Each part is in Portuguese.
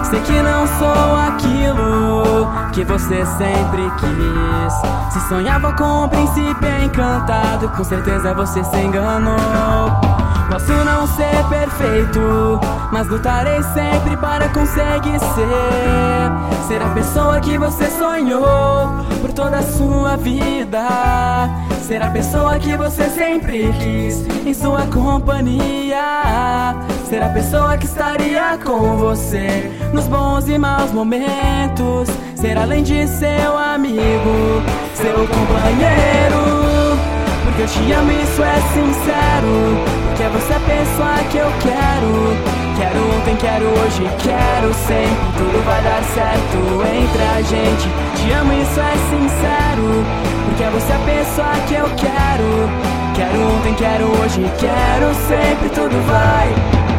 Sei que não sou aquilo que você sempre quis. Se sonhava com um príncipe encantado, com certeza você se enganou. Posso não ser perfeito, mas lutarei sempre para conseguir ser a pessoa que você sonhou por toda a sua vida. Ser a pessoa que você sempre quis em sua companhia. Ser a pessoa que estaria com você nos bons e maus momentos. Ser além de seu amigo, seu companheiro. Porque eu te amo, isso é sincero. Porque você é a pessoa que eu quero. Quero ontem, quero hoje, quero sempre. Tudo vai dar certo entre a gente. Te amo, isso é sincero. Porque você é a pessoa que eu quero. Quero ontem, quero hoje, quero sempre. Tudo vai.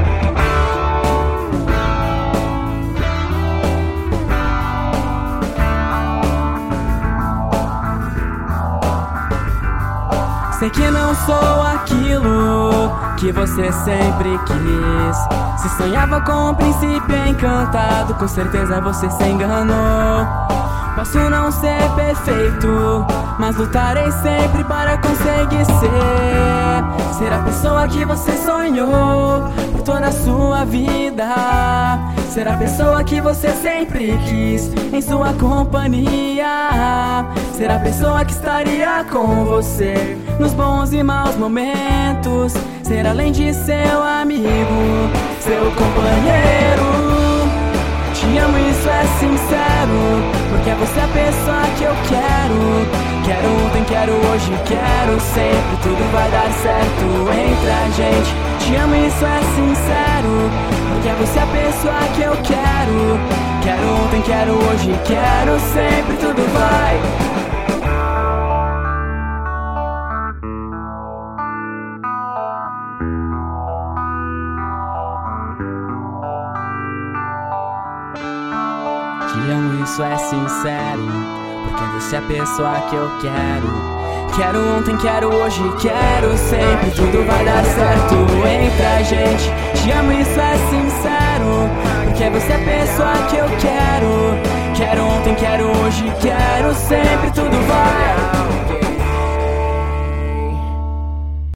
Sei que não sou aquilo que você sempre quis. Se sonhava com um príncipe encantado, com certeza você se enganou. Posso não ser perfeito, mas lutarei sempre para conseguir ser a pessoa que você sonhou por toda a sua vida. Ser a pessoa que você sempre quis em sua companhia. Ser a pessoa que estaria com você nos bons e maus momentos. Ser além de seu amigo, seu companheiro. Te amo, isso é sincero. Porque você é a pessoa que eu quero. Quero ontem, quero hoje, quero sempre. Tudo vai dar certo entre a gente. Te amo, isso é sincero. Porque você é a pessoa que eu quero. Quero ontem, quero hoje, quero sempre. Tudo vai. Te amo, isso é sincero. Porque você é a pessoa que eu quero. Quero ontem, quero hoje, quero sempre. Tudo vai dar certo entre a gente. Te amo, isso é sincero. Porque você é a pessoa que eu quero. Quero ontem, quero hoje, quero sempre. Tudo vai.